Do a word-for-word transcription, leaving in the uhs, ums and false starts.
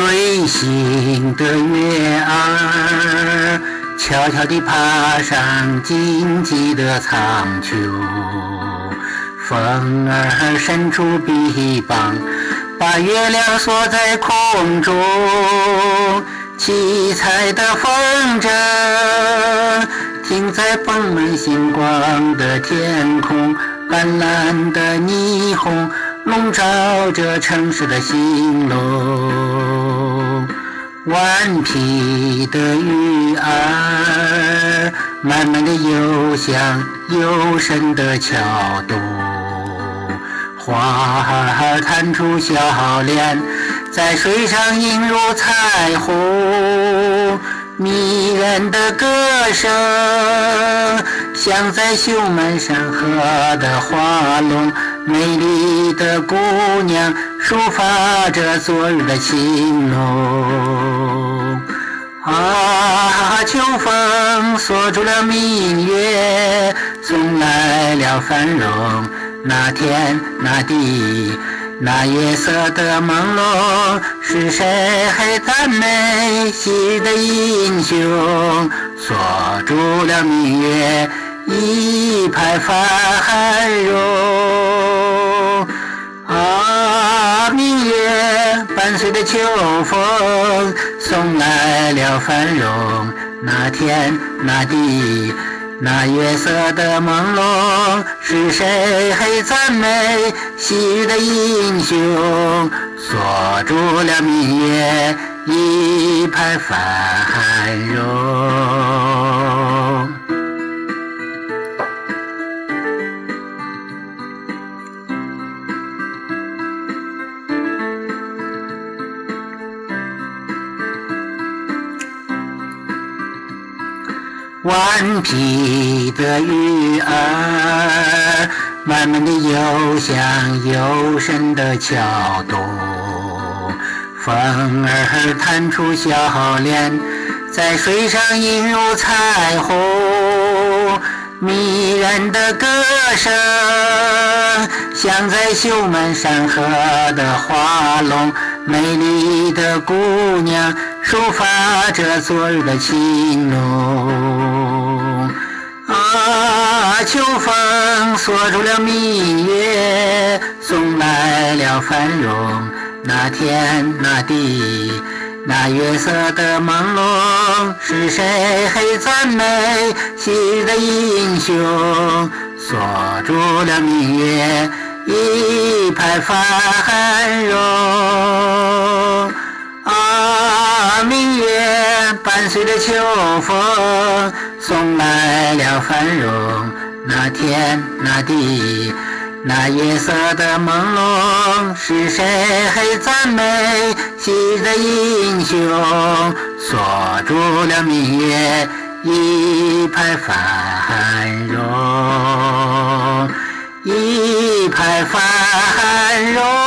随行的月儿，悄悄地爬上荆棘的苍丘。风儿伸出臂膀，把月亮锁在空中。七彩的风筝停在布满星光的天空，斑斓的霓虹笼罩着城市的星楼。顽皮的鱼儿慢慢地游向幽深的桥洞，花儿弹出笑脸，在水上映入彩虹。迷人的歌声像在绣满山河的花笼，美丽的姑娘抒发着昨日的情浓。啊，秋风锁住了明月，送来了繁荣。那天那地那月色的朦胧，是谁赞美昔日的英雄？锁住了明月，一派繁荣。啊，明月伴随着秋风，送来了繁荣。那天那地那月色的朦胧，是谁赞美昔日的英雄？锁住了明月，一派繁荣。顽皮的鱼儿慢慢地游向幽深的桥洞，风儿弹出笑脸，在水上映入彩虹。迷人的歌声像在绣满山河的花笼，美丽的姑娘抒发着昨日的情浓。啊，秋风锁住了明月，送来了繁荣。那天那地那月色的朦胧，是谁赞美昔日的英雄？锁住了明月，一派繁荣。啊，明月伴随着秋风，送来了繁荣。那天那地那月色的朦胧，是谁赞美昔日的英雄？锁住了明月，一派繁荣，一派繁荣。